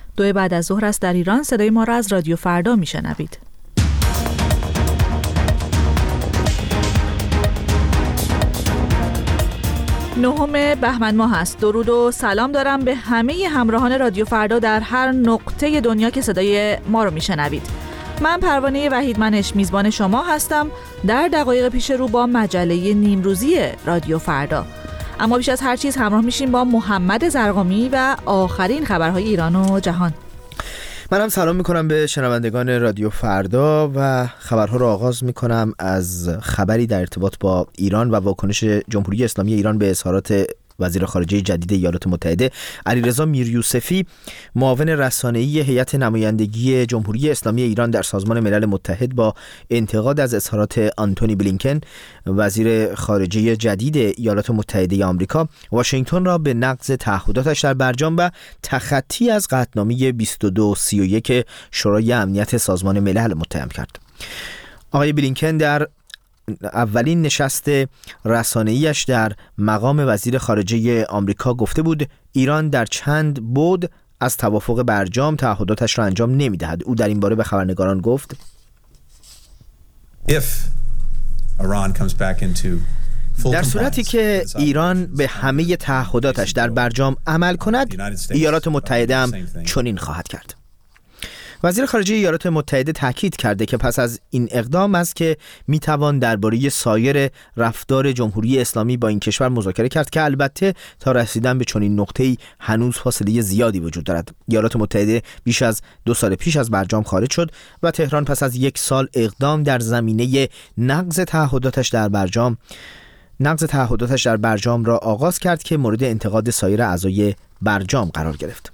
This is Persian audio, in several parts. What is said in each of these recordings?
2 بعد از ظهر است در ایران. صدای ما را از رادیو فردا میشنوید. 9 بهمن ماه است. درود و سلام دارم به همه همراهان رادیو فردا در هر نقطه دنیا که صدای ما رو میشنوید. من پروانه وحیدمنش میزبان شما هستم در دقایق پیش رو با مجله نیمروزی رادیو فردا. اما بیش از هر چیز همراه میشیم با محمد زرقامی و آخرین خبرهای ایران و جهان. منم سلام میکنم به شنوندگان رادیو فردا و خبرها رو آغاز میکنم از خبری در ارتباط با ایران و واکنش جمهوری اسلامی ایران به اظهارات وزیر خارجه جدید ایالات متحده علیرضا میریوسفی. معاون رسانه‌ای هیئت نمایندگی جمهوری اسلامی ایران در سازمان ملل متحد با انتقاد از اظهارات آنتونی بلینکن وزیر خارجه جدید ایالات متحده آمریکا، واشنگتن را به نقض تعهداتش در برجام و تخطی از قطعنامه 2231 شورای امنیت سازمان ملل متهم کرد. آقای بلینکن در اولین نشست رسانه‌ایش در مقام وزیر خارجه آمریکا گفته بود ایران در چند بعد از توافق برجام تعهداتش را انجام نمی‌دهد. او در این باره به خبرنگاران گفت: در صورتی که ایران به همه تعهداتش در برجام عمل کند، ایالات متحده هم چنین خواهد کرد. وزیر خارجه ایالات متحده تاکید کرده که پس از این اقدام است که میتوان درباره سایر رفتار جمهوری اسلامی با این کشور مذاکره کرد که البته تا رسیدن به چنین نقطه‌ای هنوز فاصله زیادی وجود دارد. ایالات متحده بیش از 2 سال پیش از برجام خارج شد و تهران پس از 1 سال اقدام در زمینه نقض تعهداتش در برجام را آغاز کرد که مورد انتقاد سایر اعضای برجام قرار گرفت.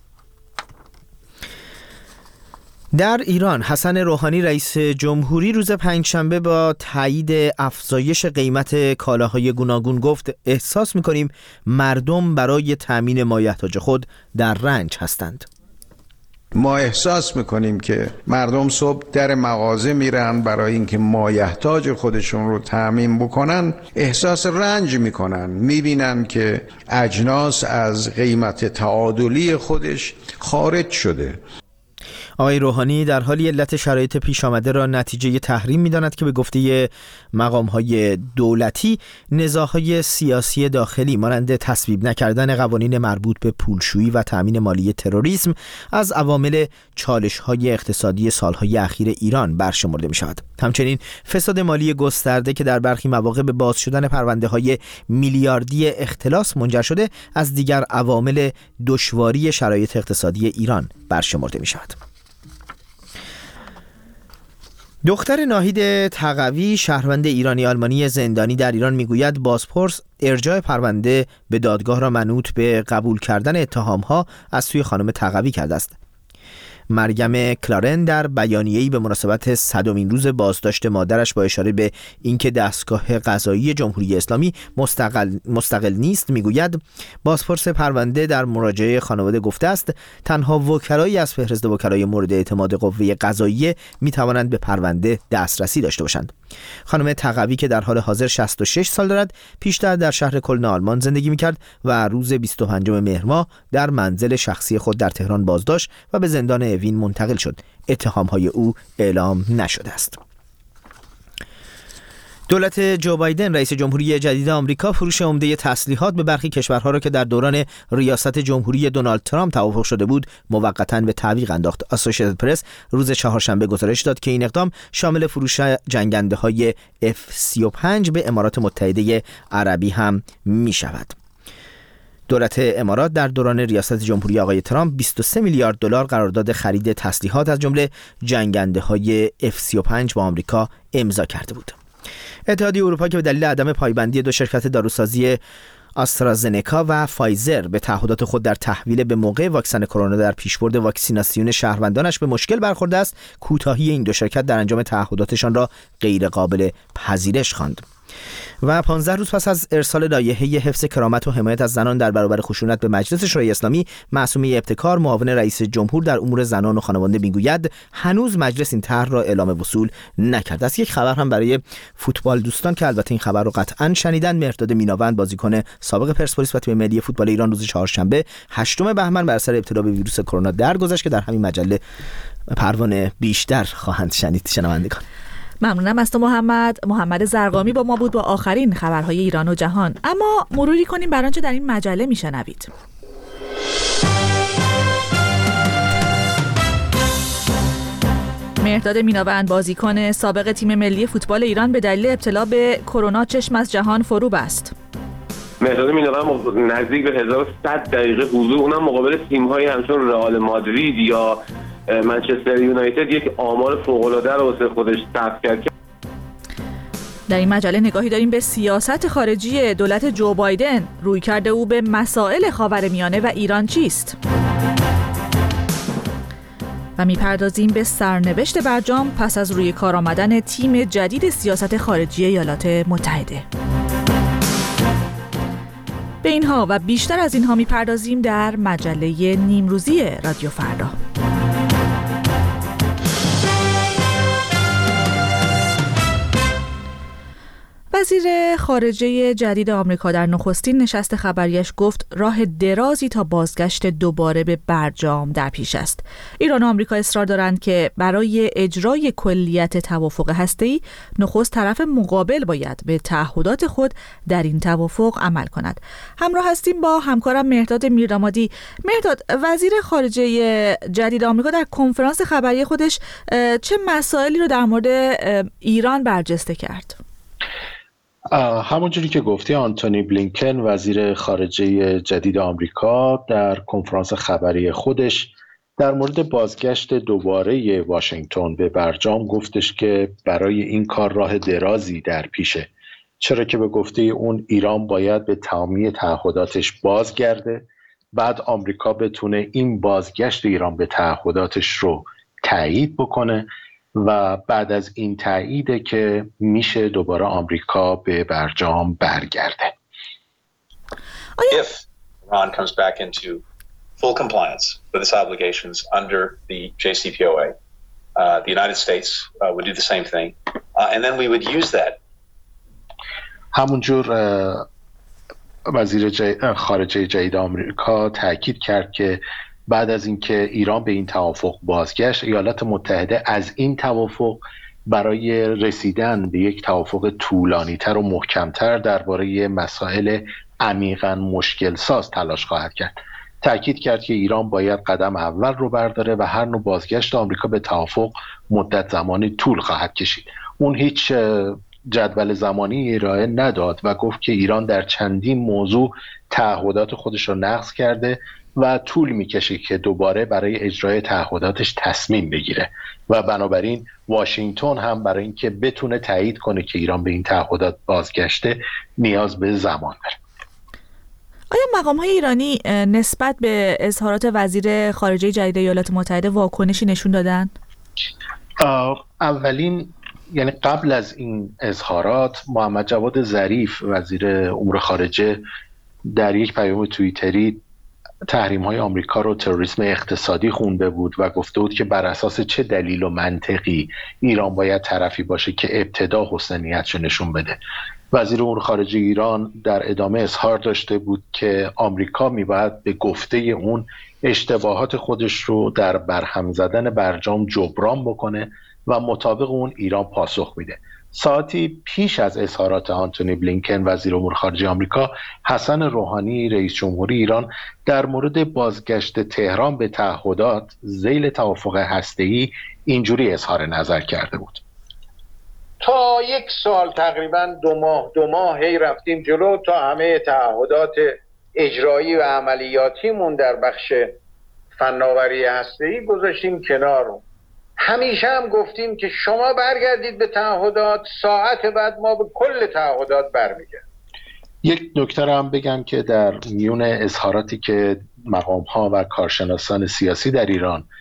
در ایران حسن روحانی رئیس جمهوری روز پنجشنبه با تایید افزایش قیمت کالاهای گوناگون گفت احساس می‌کنیم مردم برای تامین مایحتاج خود در رنج هستند. ما احساس میکنیم که مردم صبح در مغازه میرن برای اینکه مایحتاج خودشون رو تامین بکنن، احساس رنج میکنن، میبینن که اجناس از قیمت تعادلی خودش خارج شده. آقای روحانی در حالی علت شرایط پیش آمده را نتیجه تحریم می‌داند که به گفته مقام‌های دولتی نزاع‌های سیاسی داخلی مانند تصویب نکردن قوانین مربوط به پولشویی و تأمین مالی تروریسم از عوامل چالش‌های اقتصادی سال‌های اخیر ایران برشمرده می‌شود. همچنین فساد مالی گسترده که در برخی مواقع به باز شدن پرونده‌های میلیاردی اختلاس منجر شده از دیگر عوامل دشواری شرایط اقتصادی ایران برشمرده می‌شود. دختر ناهید تقوی شهروند ایرانی آلمانی زندانی در ایران میگوید بازپرس ارجاع پرونده به دادگاه را منوط به قبول کردن اتهام‌ها از سوی خانم تقوی کرده است. مریم کلارن در بیانیه‌ای به مناسبت 100مین روز بازداشت مادرش با اشاره به اینکه دستگاه قضایی جمهوری اسلامی مستقل نیست میگوید بازپرس پرونده در مراجعه خانواده گفته است تنها وکلایی از فهرست وکلای مورد اعتماد قوه قضاییه میتوانند به پرونده دسترسی داشته باشند. خانم تقوی که در حال حاضر 66 سال دارد پیشتر در شهر کلن آلمان زندگی میکرد و روز 25 مهر ماه در منزل شخصی خود در تهران بازداشت و به زندان اوین منتقل شد. اتهام‌های او اعلام نشده است. دولت جو بایدن رئیس جمهوری جدید آمریکا فروش عمده تسلیحات به برخی کشورها را که در دوران ریاست جمهوری دونالد ترامپ توافق شده بود موقتاً به تعویق انداخت. اسوسییتد پرس روز چهارشنبه گزارش داد که این اقدام شامل فروش جنگنده‌های F-35 به امارات متحده عربی هم می شود. دولت امارات در دوران ریاست جمهوری آقای ترامپ 23 میلیارد دلار قرارداد خرید تسلیحات از جمله جنگنده‌های F-35 با آمریکا امضا کرده بود. اتحادیه اروپا که به دلیل عدم پایبندی 2 شرکت داروسازی آسترازنکا و فایزر به تعهدات خود در تحویل به موقع واکسن کرونا در پیشبرد واکسیناسیون شهروندانش به مشکل برخورده است، کوتاهی این 2 شرکت در انجام تعهداتشان را غیر قابل پذیرش خواند. و 15 روز پس از ارسال لایحه حفظ کرامت و حمایت از زنان در برابر خشونت به مجلس شورای اسلامی، معصومه ابتکار معاون رئیس جمهور در امور زنان و خانواده میگوید هنوز مجلس این طرح را اعلام وصول نکرده است. یک خبر هم برای فوتبال دوستان که البته این خبر رو قطعاً شنیدن. مهرداد میناوند بازیکن سابق پرسپولیس و تیم ملی فوتبال ایران روز چهارشنبه 8 بهمن بر اثر ابتلا به ویروس کرونا درگذشت که در همین مجله پروانه بیشتر خواهند شنید شنوندگان. ممنونم از تو محمد زرقامی با ما بود با آخرین خبرهای ایران و جهان. اما مروری کنیم بر آنچه در این مجله میشنوید. مهرداد میناوند بازیکن سابق تیم ملی فوتبال ایران به دلیل ابتلا به کرونا چشم از جهان فرو بست. مهرداد میناوند نزدیک به 1100 دقیقه حضور، اونم مقابل تیم‌های همچون رئال مادرید یا منچستر یونایتد، یک آمار فوق‌العاده رو واسه خودش ثبت کرد. در این مجله نگاهی داریم به سیاست خارجی دولت جو بایدن. رویکرد او به مسائل خاورمیانه و ایران چیست؟ و میپردازیم به سرنوشت برجام پس از روی کار آمدن تیم جدید سیاست خارجی ایالات متحده. به اینها و بیشتر از اینها میپردازیم در مجله نیمروزی رادیو فردا. وزیر خارجه جدید آمریکا در نخستین نشست خبریش گفت راه درازی تا بازگشت دوباره به برجام در پیش است. ایران و آمریکا اصرار دارند که برای اجرای کلیت توافق هسته‌ای نخست طرف مقابل باید به تعهدات خود در این توافق عمل کند. همراه هستیم با همکارم مهرداد میردامادی. مهرداد، وزیر خارجه جدید آمریکا در کنفرانس خبری خودش چه مسائلی رو در مورد ایران برجسته کرد؟ همونجوری که گفتی، آنتونی بلینکن وزیر خارجه جدید آمریکا در کنفرانس خبری خودش در مورد بازگشت دوباره واشنگتن به برجام گفتش که برای این کار راه درازی در پیشه، چرا که به گفته اون ایران باید به تمامی تعهداتش بازگرده، بعد آمریکا بتونه این بازگشت ایران به تعهداتش رو تایید بکنه و بعد از این تاییده که میشه دوباره آمریکا به برجام برگرده. If Iran comes back into full compliance with its obligations under the JCPOA, the United States would do the same thing, and then we would use that. همونجور وزیر خارجه جدید آمریکا تاکید کرد که بعد از اینکه ایران به این توافق بازگشت، ایالات متحده از این توافق برای رسیدن به یک توافق طولانی‌تر و محکم‌تر درباره مسائل عمیقاً مشکل ساز تلاش خواهد کرد. تأکید کرد که ایران باید قدم اول رو برداره و هر نوع بازگشت آمریکا به توافق مدت زمانی طول خواهد کشید. اون هیچ جدول زمانی ارائه نداد و گفت که ایران در چندین موضوع تعهدات خودش رو نقض کرده و طول میکشه که دوباره برای اجرای تعهداتش تصمیم بگیره و بنابراین واشنگتن هم برای اینکه بتونه تایید کنه که ایران به این تعهدات بازگشته نیاز به زمان داره. آیا مقام‌های ایرانی نسبت به اظهارات وزیر خارجه جدید ایالات متحده واکنشی نشون دادن؟ یعنی قبل از این اظهارات محمد جواد ظریف وزیر امور خارجه در یک پیام توییتری تحریم‌های آمریکا رو تروریسم اقتصادی خونده بود و گفته بود که بر اساس چه دلیل و منطقی ایران باید طرفی باشه که ابتدا حسن نیتشو نشون بده. وزیر امور خارجه ایران در ادامه اظهار داشته بود که آمریکا میباید به گفته اون اشتباهات خودش رو در برهم زدن برجام جبران بکنه و مطابق اون ایران پاسخ میده. ساعتی پیش از اظهارات آنتونی بلینکن وزیر امور خارجه آمریکا، حسن روحانی رئیس جمهوری ایران در مورد بازگشت تهران به تعهدات ذیل توافق هسته‌ای اینجوری اظهار نظر کرده بود: تا یک سال تقریبا دو ماه هی رفتیم جلو تا همه تعهدات اجرایی و عملیاتیمون در بخش فناوری هسته‌ای گذاشتیم کنار. همیشه هم گفتیم که شما برگردید به تعهدات، ساعت بعد ما به کل تعهدات برمیگردیم. یک نکته هم بگم که در میون اظهاراتی که مقام‌ها و کارشناسان سیاسی در ایران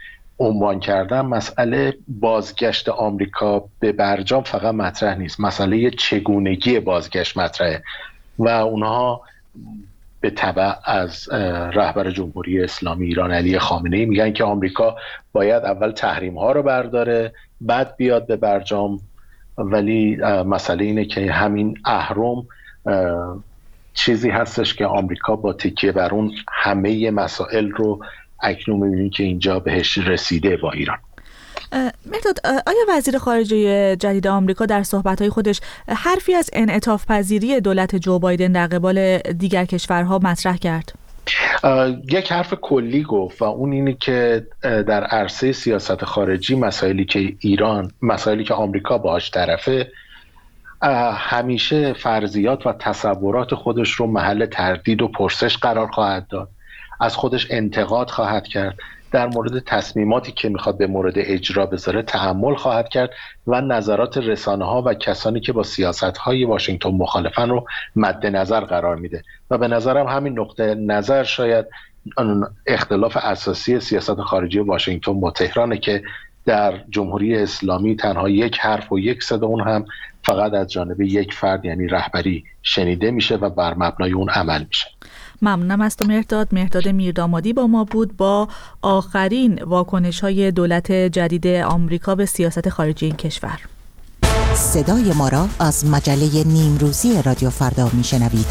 عنوان کردم، مسئله بازگشت آمریکا به برجام فقط مطرح نیست، مسئله چگونگی بازگشت مطرحه و اونها به تبع از رهبر جمهوری اسلامی ایران علی خامنه‌ای میگن که آمریکا باید اول تحریم ها رو برداره بعد بیاد به برجام، ولی مسئله اینه که همین اهرم چیزی هستش که آمریکا با تکیه بر اون همه مسائل رو اکنون می‌بینیم که اینجا بهش رسیده با ایران. مهرداد، آیا وزیر خارجه جدید آمریکا در صحبت‌های خودش حرفی از انعطاف پذیری دولت جو بایدن در قبال دیگر کشورها مطرح کرد؟ یک حرف کلی گفت و اون اینه که در عرصه سیاست خارجی مسائلی که آمریکا باهاش طرفه همیشه فرضیات و تصورات خودش رو محل تردید و پرسش قرار خواهد داد، از خودش انتقاد خواهد کرد، در مورد تصمیماتی که میخواد به مورد اجرا بذاره تأمل خواهد کرد و نظرات رسانه‌ها و کسانی که با سیاست‌های واشنگتن مخالفن رو مد نظر قرار میده و به نظرم همین نقطه نظر شاید اختلاف اساسی سیاست خارجی واشنگتن با تهرانه که در جمهوری اسلامی تنها یک حرف و یک صدا، اون هم فقط از جانب یک فرد یعنی رهبری شنیده میشه و بر مبنای اون عمل میشه. ممنونم از تو مهرداد میردامادی با ما بود با آخرین واکنش‌های دولت جدید آمریکا به سیاست خارجی این کشور. صدای ما را از مجله نیمروزی رادیو فردا میشنوید.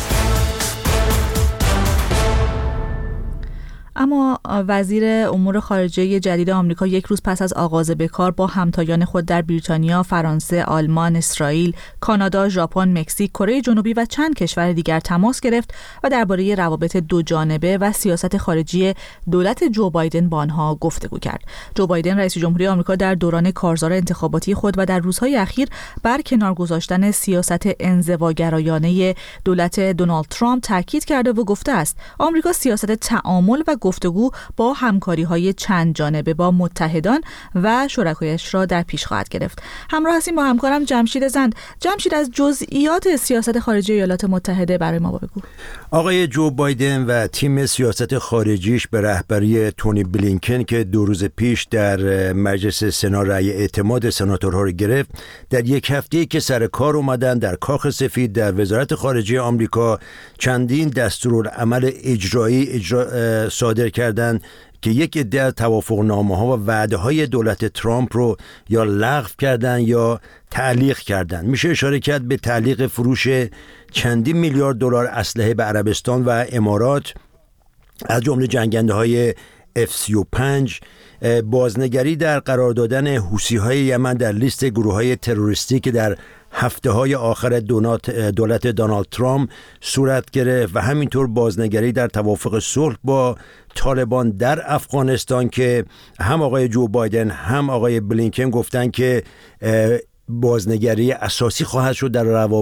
اما وزیر امور خارجه جدید آمریکا یک روز پس از آغاز به کار با همتایان خود در بریتانیا، فرانسه، آلمان، اسرائیل، کانادا، ژاپن، مکزیک، کره جنوبی و چند کشور دیگر تماس گرفت و درباره روابط دو جانبه و سیاست خارجی دولت جو بایدن با آنها گفتگو کرد. جو بایدن رئیس جمهوری آمریکا در دوران کارزار انتخاباتی خود و در روزهای اخیر بر کنار گذاشتن سیاست انزواگرایانه دولت دونالد ترامپ تاکید کرده و گفته است آمریکا سیاست تعامل و گفتگو با همکاری‌های چند جانبه با متحدان و شرکایش را در پیش خواهد گرفت. همراه هستیم با همکارم جمشید زند. جمشید، از جزئیات سیاست خارجی ایالات متحده برای ما بگو. آقای جو بایدن و تیم سیاست خارجیش به رهبری تونی بلینکن که 2 روز پیش در مجلس سنا رأی اعتماد سناتورها را گرفت، در یک هفته‌ای که سر کار اومدن در کاخ سفید در وزارت خارجه آمریکا چندین دستورالعمل اجرایی صادر کردن که یک عده از توافقنامه‌ها و وعده‌های دولت ترامپ رو یا لغو کردن یا تعلیق کردن. میشه اشاره کرد به تعلیق فروش چندین میلیارد دلار اسلحه به عربستان و امارات، از جمله جنگنده‌های F-35، بازنگری در قرار دادن حوثی‌های یمن در لیست گروه‌های تروریستی که در هفته‌های آخر دولت دونالد ترامپ صورت گرفت و همینطور بازنگری در توافق صلح با طالبان در افغانستان که هم آقای جو بایدن هم آقای بلینکن گفتن که بازنگری اساسی خواهد شد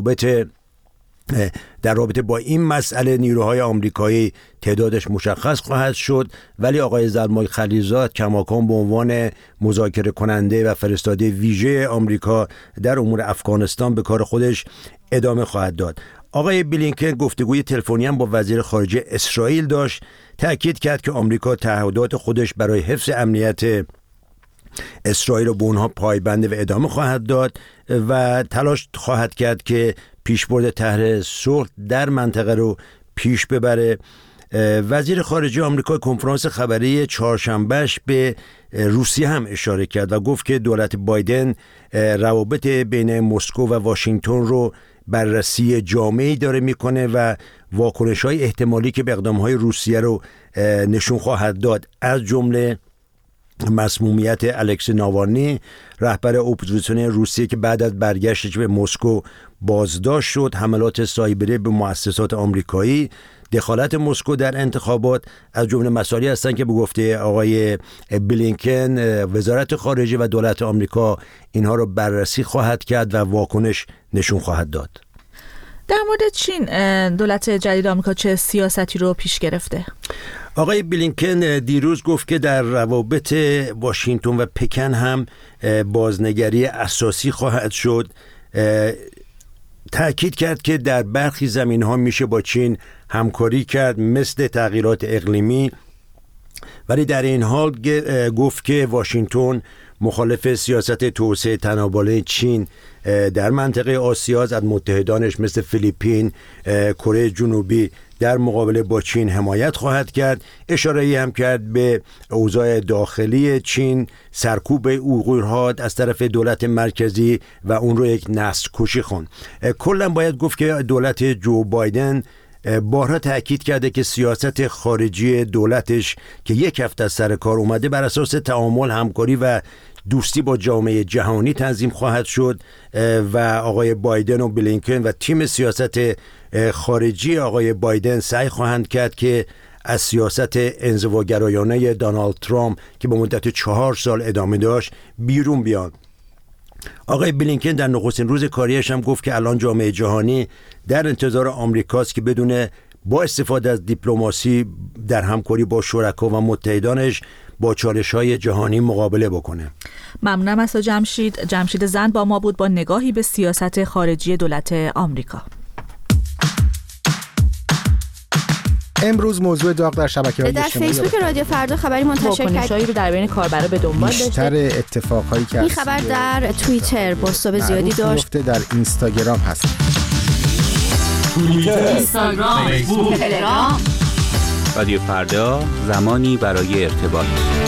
در رابطه با این مسئله. نیروهای آمریکایی تعدادش مشخص خواهد شد، ولی آقای زلمای خلیلزاد کماکان به عنوان مذاکره کننده و فرستاده ویژه آمریکا در امور افغانستان به کار خودش ادامه خواهد داد. آقای بلینکن گفتگوی تلفنی هم با وزیر خارجه اسرائیل داشت، تأکید کرد که آمریکا تعهدات خودش برای حفظ امنیت اسرائیل رو به اونها پایبند و ادامه خواهد داد و تلاش خواهد کرد که پیشبرد طرح صلح در منطقه رو پیش ببره. وزیر خارجه آمریکا کنفرانس خبری چهارشنبهش به روسیه هم اشاره کرد و گفت که دولت بایدن روابط بین مسکو و واشنگتن رو بررسی جامعی داره میکنه و واکنش‌های احتمالی که به اقدام‌های روسیه رو نشون خواهد داد، از جمله مسمومیت الکسی ناوالنی رهبر اپوزیسیون روسیه که بعد از برگشتش به مسکو بازداشت شد، حملات سایبری به مؤسسات آمریکایی، دخالت مسکو در انتخابات، از جمله مسائلی هستند که به گفته آقای بلینکن وزارت خارجه و دولت آمریکا اینها رو بررسی خواهد کرد و واکنش نشون خواهد داد. در مورد چین، دولت جدید آمریکا چه سیاستی رو پیش گرفته؟ آقای بلینکن دیروز گفت که در روابط واشنگتن و پکن هم بازنگری اساسی خواهد شد. تأکید کرد که در برخی زمین‌ها میشه با چین همکاری کرد، مثل تغییرات اقلیمی ولی در این حال گفت که واشنگتن مخالف سیاست توسعه تناوب‌الای چین در منطقه آسیا از متحدانش مثل فیلیپین، کره جنوبی در مقابله با چین حمایت خواهد کرد. اشاره‌ای هم کرد به اوضاع داخلی چین، سرکوب اویغورها از طرف دولت مرکزی و اون رو یک نسل کشی خوند. کلا باید گفت که دولت جو بایدن بارها تأکید کرده که سیاست خارجی دولتش که یک هفته از سر کار اومده بر اساس تعامل، همکاری و دوستی با جامعه جهانی تنظیم خواهد شد و آقای بایدن و بلینکن و تیم سیاست خارجی آقای بایدن سعی خواهند کرد که از سیاست انزواگرایانه دونالد ترامپ که به مدت 4 سال ادامه داشت بیرون بیان. آقای بلینکن در نخستین روز کاریش هم گفت که الان جامعه جهانی در انتظار آمریکاست که بدون با استفاده از دیپلماسی در همکاری با شرکا و متحدانش با چالش‌های جهانی مقابله بکنه. ممنونم از جمشید زند با ما بود با نگاهی به سیاست خارجی دولت آمریکا. امروز موضوع داغ در شبکه‌های اجتماعی در فیسبوک رادیو فردا خبری منتشر کرد رو در بین کاربرا به دنبال داشته. بیشتر اتفاقهایی که این خبر در توییتر بازتاب زیادی داشت. در اینستاگرام هست. توییتر، اینستاگرام، فیسبوک، تلگرام. رادیو فردا، زمانی برای ارتباط.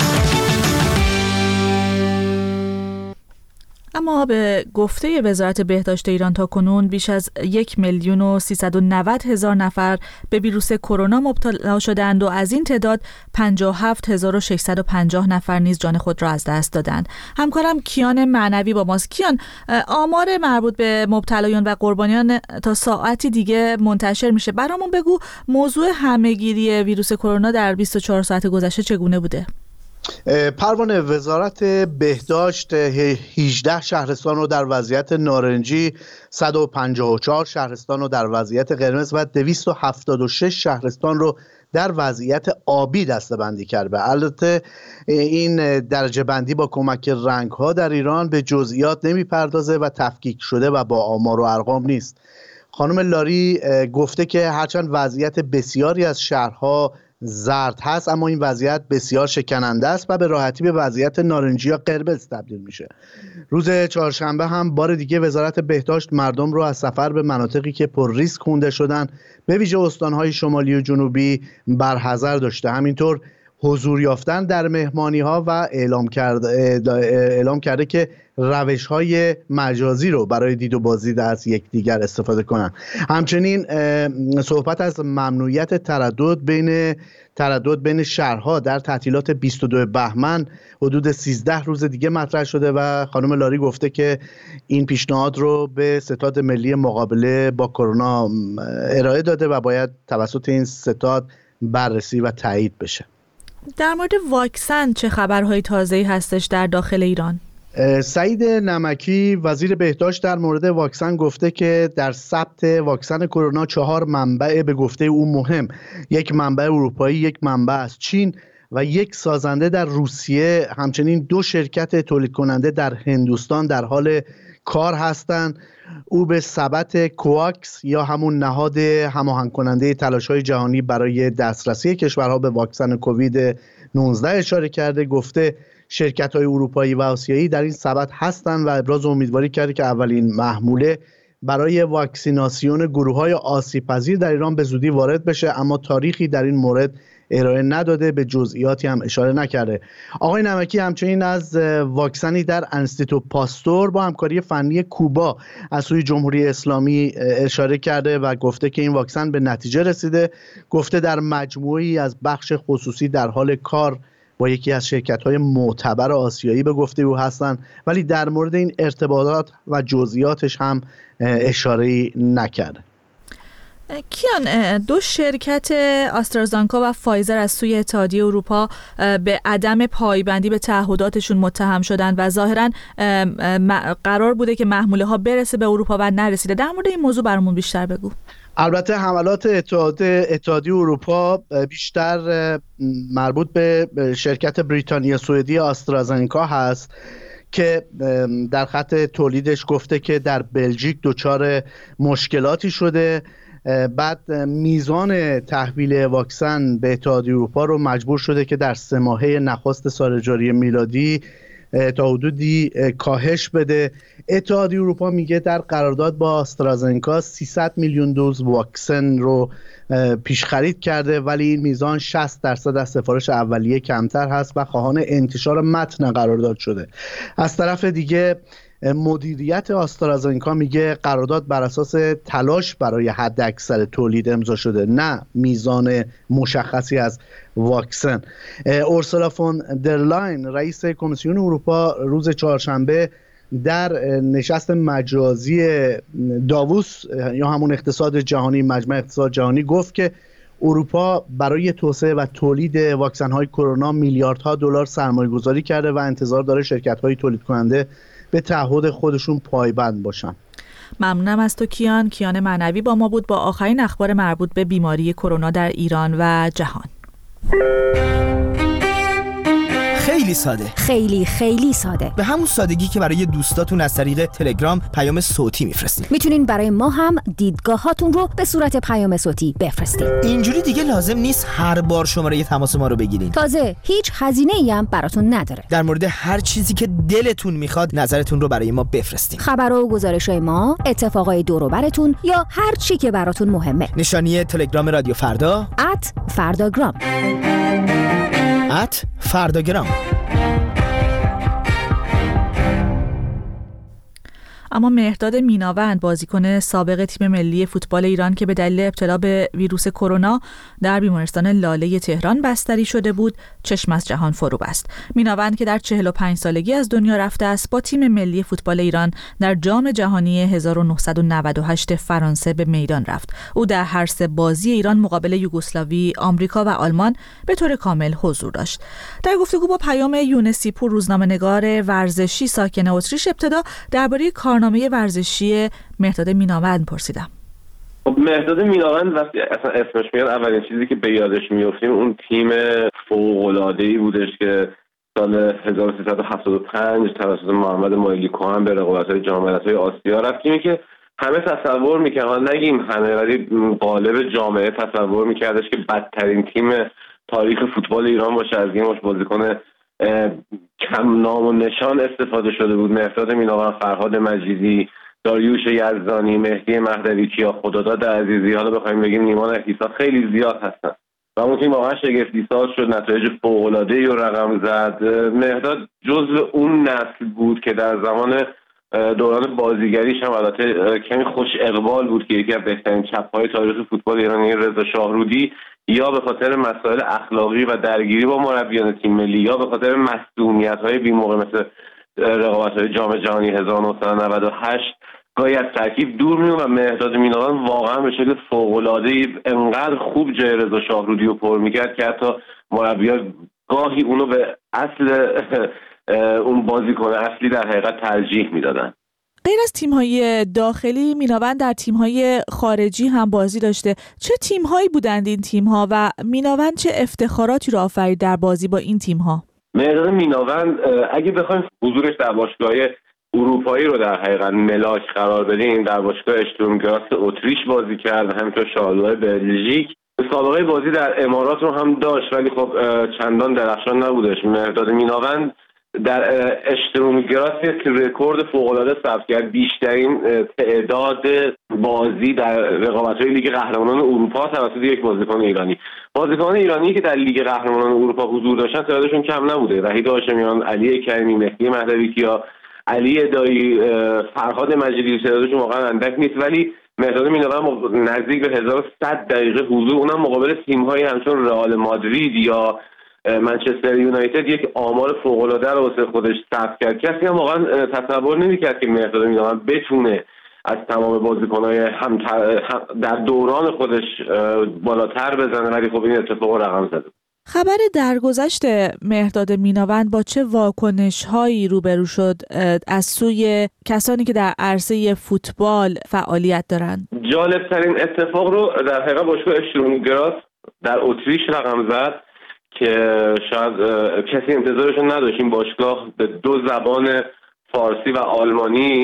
اما به گفته وزارت بهداشت ایران تاکنون بیش از 1,390,000 نفر به ویروس کرونا مبتلا شدند و از این تعداد 57,650 نفر نیز جان خود را از دست دادند. همکارم کیان معنوی با ماست. کیان، آمار مربوط به مبتلایان و قربانیان تا ساعتی دیگه منتشر میشه. برامون بگو موضوع همه‌گیری ویروس کرونا در 24 ساعت گذشته چگونه بوده؟ پروانه، وزارت بهداشت 18 شهرستان رو در وضعیت نارنجی، 154 شهرستان رو در وضعیت قرمز و 276 شهرستان رو در وضعیت آبی دسته‌بندی کرده. البته این درجه بندی با کمک رنگ ها در ایران به جزئیات نمیپردازه و تفکیک شده و با آمار و ارقام نیست. خانم لاری گفته که هرچند وضعیت بسیاری از شهرها زرد هست اما این وضعیت بسیار شکننده است و به راحتی به وضعیت نارنجی یا قرمز تبدیل میشه. روز چهارشنبه هم بار دیگه وزارت بهداشت مردم رو از سفر به مناطقی که پر ریسک خونده شدن به ویژه استانهای شمالی و جنوبی برحذر داشته. همینطور حضور یافتن در مهمانی ها و اعلام کرده که روش های مجازی رو برای دید و بازدید از یکدیگر استفاده کنن. همچنین صحبت از ممنوعیت تردد بین شهرها در تعطیلات 22 بهمن حدود 13 روز دیگه مطرح شده و خانم لاری گفته که این پیشنهاد رو به ستاد ملی مقابله با کرونا ارائه داده و باید توسط این ستاد بررسی و تایید بشه. در مورد واکسن چه خبرهای تازه‌ای هستش در داخل ایران؟ سعید نمکی وزیر بهداشت در مورد واکسن گفته که در ثبت واکسن کرونا 4 منبع به گفته او مهم، یک منبع اروپایی، یک منبع از چین و یک سازنده در روسیه، همچنین 2 شرکت تولید کننده در هندوستان در حال کار هستند. او به سبد کواکس یا همون نهاد هماهنگ کننده تلاش‌های جهانی برای دسترسی کشورها به واکسن کووید 19 اشاره کرده. گفته شرکت‌های اروپایی و آسیایی در این سبد هستند و ابراز امیدواری کرده که اولین محموله برای واکسیناسیون گروه‌های آسیب‌پذیر در ایران به زودی وارد بشه، اما تاریخی در این مورد ارائه نداده، به جزئیاتی هم اشاره نکرده. آقای نمکی همچنین از واکسنی در انستیتو پاستور با همکاری فنی کوبا از سوی جمهوری اسلامی اشاره کرده و گفته که این واکسن به نتیجه رسیده. گفته در مجموعی از بخش خصوصی در حال کار با یکی از شرکت‌های معتبر آسیایی به گفته او هستند، ولی در مورد این ارتباطات و جزئیاتش هم اشاره‌ای نکرده. کیان، 2 شرکت آسترازانکا و فایزر از سوی اتحادیه اروپا به عدم پایبندی به تعهداتشون متهم شدند و ظاهراً قرار بوده که محموله ها برسه به اروپا و نرسیده. در مورد این موضوع برامون بیشتر بگو. البته حملات اتحادیه اروپا بیشتر مربوط به شرکت بریتانیا سوئدی آسترازانکا هست که در خط تولیدش گفته که در بلژیک دچار مشکلاتی شده بعد میزان تحویل واکسن به اتحادیه اروپا رو مجبور شده که در 3 ماهه نخست سال جاری میلادی تا حدودی کاهش بده. اتحادیه اروپا میگه در قرارداد با آسترازنکا 300 میلیون دوز واکسن رو پیش خرید کرده، ولی این میزان 60% از سفارش اولیه کمتر هست و خواهان انتشار متن قرارداد شده. از طرف دیگه مدیریت آسترازنکا میگه قرارداد بر اساس تلاش برای حد اکثر تولید امضا شده، نه میزان مشخصی از واکسن. اورسولا فون در لاین رئیس کمیسیون اروپا روز چهارشنبه در نشست مجازی داووس یا همون اقتصاد جهانی، مجمع اقتصاد جهانی، گفت که اروپا برای توسعه و تولید واکسن‌های کرونا میلیاردها دلار سرمایه‌گذاری کرده و انتظار داره شرکت‌های تولید کننده به تعهد خودشون پایبند باشن. ممنونم از تو کیان معنوی با ما بود با آخرین اخبار مربوط به بیماری کرونا در ایران و جهان. خیلی ساده، خیلی ساده، به همون سادگی که برای دوستاتون از طریق تلگرام پیام صوتی میفرستین. میتونین برای ما هم دیدگاهاتون رو به صورت پیام صوتی بفرستین. اینجوری دیگه لازم نیست هر بار شماره تماس ما رو بگیرین. تازه هیچ هزینه‌ای هم براتون نداره. در مورد هر چیزی که دلتون میخواد نظرتون رو برای ما بفرستین. خبر و گزارش‌های ما، اتفاقای دور و براتون یا هر چی که براتون مهمه. نشانی تلگرام رادیو فردا @فرداگرام. فرداگرام. اما مهرداد میناوند، بازیکن سابق تیم ملی فوتبال ایران که به دلیل ابتلا به ویروس کرونا در بیمارستان لاله تهران بستری شده بود، چشم از جهان فرو بست. میناوند که در 45 سالگی از دنیا رفته است، با تیم ملی فوتبال ایران در جام جهانی 1998 فرانسه به میدان رفت. او در هر 3 بازی ایران مقابل یوگسلاوی، آمریکا و آلمان به طور کامل حضور داشت. در گفتگو با پیام یونسی پور، روزنامه‌نگار ورزشی ساکن اتریش، ابتدا درباره کارنامه ورزشی مهرداد میناوند پرسیدم. مهرداد میناوند وقتی اصلا اسمش میاد اولین چیزی که به یادش میافتیم اون تیم فوق‌العاده‌ای بودش که سال 1375 توسط محمد مایلی کوهن به رقابت‌های جام ملت‌های آسیا رفت، تیمی که همه تصور می‌کردن، نگیم همه ولی غالب جامعه تصور می‌کردش که بدترین تیم تاریخ فوتبال ایران باشه، از این بازیکن کم نام و نشان استفاده شده بود. مهرداد میناوند، فرهاد مجیدی، داریوش یزدانی، مهدی مهدوی، کیا خداداد عزیزی، حالا بخوایم بگیم نیمان احتیسا، خیلی زیاد هستن و اون تیم واقعا شگفت‌ساز شد، نتایج فوق‌العاده‌ای رو رقم زد. مهرداد جزو اون نسل بود که در زمان دوران بازیگریش هم البته کمی خوش اقبال بود که یکی از بهترین چپ‌های تاریخ فوتبال ایرانی رضا شاهرودی یا به خاطر مسائل اخلاقی و درگیری با مربیان تیم ملی یا به خاطر مسئولیت‌های بی‌موقع مثل رقابت‌های جام جهانی 1998 گاهی از ترکیب دور می‌اومد و مهرداد میناوند واقعا به شکل فوق‌العاده‌ای انقدر خوب جای رضا شاهرودی رو پر می‌کرد که حتی مربی‌ها گاهی اونو به اصل اون بازیکن اصلی در حقیقت ترجیح میدادن. غیر از تیم‌های داخلی، میناوند در تیم‌های خارجی هم بازی داشته. چه تیم‌هایی بودند این تیم‌ها و میناوند چه افتخاراتی رو آفرید در بازی با این تیم‌ها؟ مهرداد میناوند اگه بخوایم حضورش در باشگاه‌های اروپایی رو در حقیقت ملاک قرار بدیم، در باشگاه اشتورم گراس اتریش بازی کرد، همینطور شارلوه بلژیک. سابقه بازی در امارات رو هم داشت ولی خب چندان درخشان نبودش. مهرداد میناوند در اشتروم گراس یک رکورد فوق‌العاده ثبت کرد، بیشترین تعداد بازی در رقابت‌های لیگ قهرمانان اروپا توسط یک بازیکن ایرانی. بازیکنان ایرانی که در لیگ قهرمانان اروپا حضور داشتن تعدادشون کم نبوده. وحید هاشمیان، علی کریمی، مهدی مهدوی کیا، علی ادایی، فرهاد مجیدی، تعدادشون واقعا اندک نیست، ولی مهرداد میناوند نزدیک به 1100 دقیقه حضور، اونم مقابل تیم‌های همچون رئال مادرید یا منچستر یونایتد، یک آمار فوق‌العاده رو واسه خودش ثبت کرد. کسی هم واقعا تصور نمی‌کرد که مهرداد میناوند بتونه از تمام بازیکن‌های هم در دوران خودش بالاتر بزنه، ولی خب این اتفاق رقم زده. خبر درگذشت مهرداد میناوند با چه واکنش‌هایی روبرو شد از سوی کسانی که در عرصه فوتبال فعالیت دارند؟ جالب‌ترین اتفاق رو در حقیقت باشگاه اشتورم گراس در اتریش رقم زد که شاید کسی انتظارش نداشت. این باشگاه به 2 زبان فارسی و آلمانی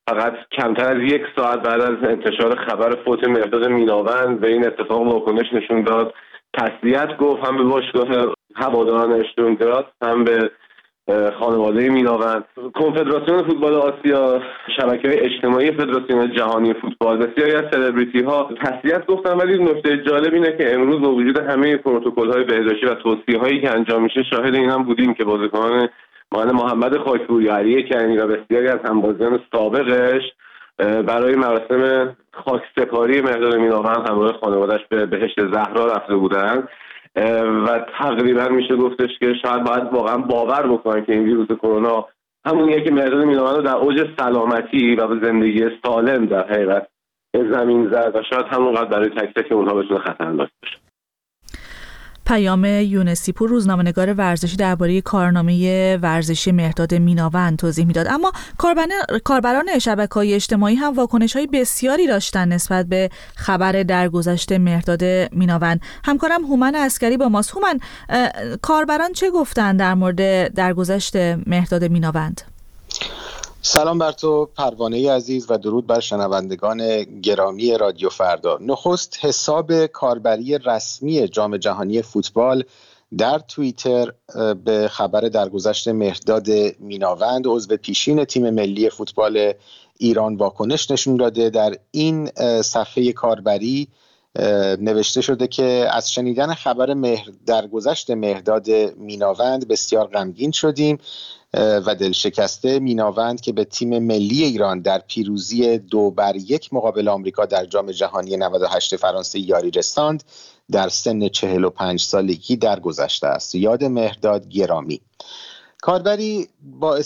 فقط کمتر از 1 ساعت بعد از انتشار خبر فوت مهرداد میناوند به این اتفاق واکنش نشون داد، تسلیت گفت هم به باشگاه هواداران اشتونگراد هم به خانواده میناوند. کنفدراسیون فوتبال آسیا، شبکه‌های اجتماعی فدراسیون جهانی فوتبال، بسیاری از سلبریتی‌ها تسلیت گفتن. ولی نکته جالب اینه که امروز با وجود همه پروتکل‌های بهداشتی و توصیه‌هایی که انجام میشه، شاهد این هم بودیم که بازیکنان مانند محمد خاکپوری، علی کنی و بسیاری از همبازیان سابقش برای مراسم خاکسپاری مهرداد میناوند همراه خانواده‌اش به بهشت زهرا رفته بودند و تقریبا میشه گفتش که شاید باید واقعا باور بکنن که این ویروس کرونا همونیه که مهرداد میناوند رو در اوج سلامتی و به زندگی سالم در حقیقت زمین زد و شاید همونقدر برای تک تک اونها بتونه خطرناک باشه. پیام یونسیپور، روزنامه‌نگار ورزشی، درباره کارنامه ورزشی مهرداد میناوند توضیح میداد. اما کاربران شبکه‌های اجتماعی هم واکنش‌های بسیاری داشتن نسبت به خبر درگذشت مهرداد میناوند. همکارم هومن عسکری با ماست. هومن، کاربران چه گفتن در مورد درگذشت مهرداد میناوند؟ سلام بر تو پروانه عزیز و درود بر شنوندگان گرامی رادیو فردا. نخست حساب کاربری رسمی جام جهانی فوتبال در توییتر به خبر درگذشت مهرداد میناوند عضو پیشین تیم ملی فوتبال ایران واکنش نشون داده. در این صفحه کاربری نوشته شده که از شنیدن خبر درگذشت مهرداد میناوند بسیار غمگین شدیم و دلشکسته. میناوند که به تیم ملی ایران در پیروزی 2-1 مقابل آمریکا در جام جهانی 98 فرانسه یاری رساند، در سن 45 سالگی درگذشته است. یاد مهرداد گرامی. کاربری با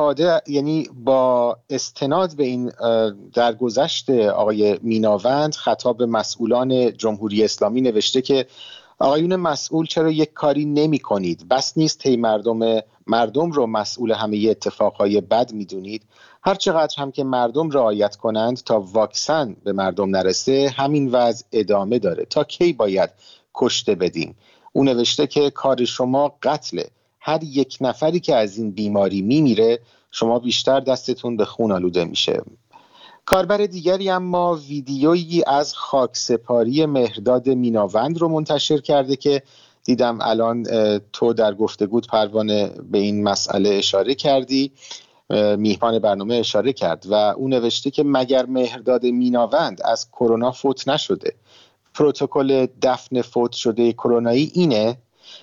استناد به این درگذشت آقای میناوند خطاب به مسئولان جمهوری اسلامی نوشته که آقایون مسئول چرا یک کاری نمی کنید؟ بس نیست هی مردم رو مسئول همه اتفاقهای بد می دونید؟ هر چقدر هم که مردم رعایت کنند تا واکسن به مردم نرسه همین وضع ادامه داره. تا کی باید کشته بدیم؟ او نوشته که کار شما قتله. هر یک نفری که از این بیماری میمیره شما بیشتر دستتون به خون آلوده میشه. کاربر دیگری اما ویدیویی از خاکسپاری مهرداد میناوند رو منتشر کرده که دیدم الان تو در گفتگوت پروانه به این مسئله اشاره کردی، میهمان برنامه اشاره کرد و او نوشته که مگر مهرداد میناوند از کرونا فوت نشده؟ پروتکل دفن فوت شده کرونایی اینه؟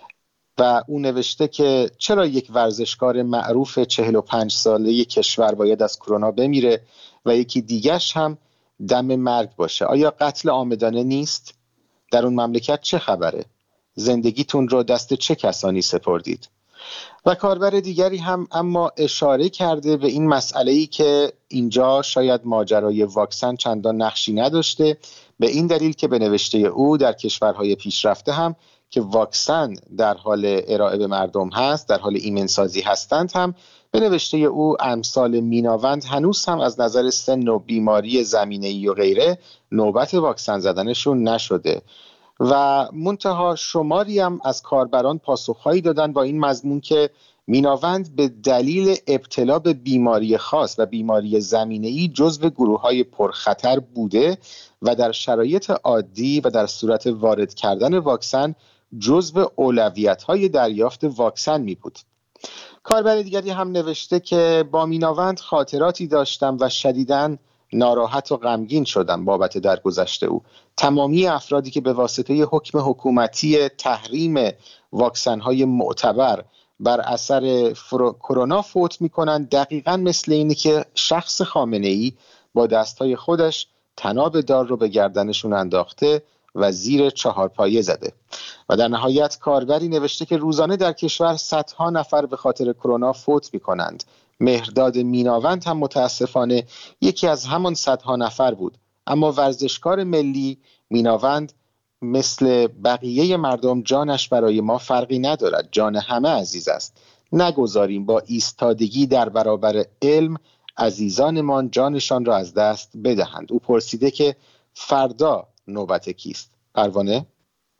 و او نوشته که چرا یک ورزشکار معروف 45 ساله کشور باید از کرونا بمیره و یکی دیگرش هم دم مرگ باشه؟ آیا قتل عامدانه نیست؟ در اون مملکت چه خبره؟ زندگیتون رو دست چه کسانی سپردید؟ و کاربر دیگری هم اما اشاره کرده به این مسئله‌ای که اینجا شاید ماجرای واکسن چندان نقشی نداشته، به این دلیل که به نوشته او در کشورهای پیشرفته هم که واکسن در حال ارائه به مردم هست، در حال ایمنسازی هستند، هم به نوشته او امثال میناوند هنوز هم از نظر سن و بیماری زمینه‌ای و غیره نوبت واکسن زدنشون نشده. و منتها شماری هم از کاربران پاسخهایی دادن با این مضمون که میناوند به دلیل ابتلا به بیماری خاص و بیماری زمینه‌ای جزو گروه‌های پرخطر بوده و در شرایط عادی و در صورت وارد کردن واکسن جزو اولویت‌های دریافت واکسن می بود. کاربر دیگری هم نوشته که با میناوند خاطراتی داشتم و شدیداً ناراحت و غمگین شدم بابت درگذشت او. تمامی افرادی که به واسطه حکم حکومتی تحریم واکسن‌های معتبر بر اثر کرونا فوت می‌کنند دقیقاً مثل اینه که شخص خامنه‌ای با دست‌های خودش طناب دار رو به گردنشون انداخته و زیر 4 پایه زده. و در نهایت کاربری نوشته که روزانه در کشور صدها نفر به خاطر کرونا فوت می‌کنند. مهرداد میناوند هم متاسفانه یکی از همان صدها نفر بود. اما ورزشکار ملی میناوند مثل بقیه مردم جانش برای ما فرقی ندارد. جان همه عزیز است. نگذاریم با ایستادگی در برابر علم عزیزانمان جانشان را از دست بدهند. او پرسیده که فردا نوبت کیست؟ پروانه؟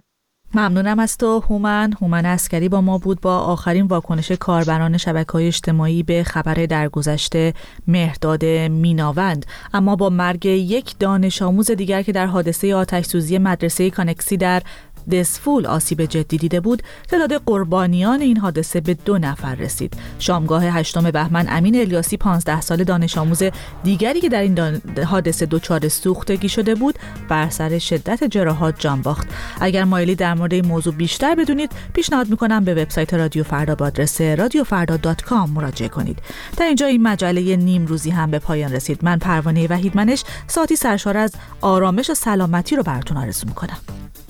ممنونم از تو هومن عسکری با ما بود با آخرین واکنش کاربران شبکه‌های اجتماعی به خبر درگذشت مهرداد میناوند. اما با مرگ یک دانش آموز دیگر که در حادثه آتش‌سوزی مدرسه کانکسی در دسفول آسیب جدی دیده بود، تعداد قربانیان این حادثه به 2 نفر رسید. شامگاه 8 بهمن امین الیاسی 15 ساله دانش آموز دیگری که در این حادثه دچار سوختگی شده بود، بر سر شدت جراحات جان باخت. اگر مایلی در مورد این موضوع بیشتر بدونید، پیشنهاد میکنم به وبسایت رادیو فردا با آدرس radiofarda.com مراجعه کنید. در اینجا این مجله نیم روزی هم به پایان رسید. من پروانه وحیدمنش ساعتی سرشار از آرامش و سلامتی رو براتون آرزو میکنم.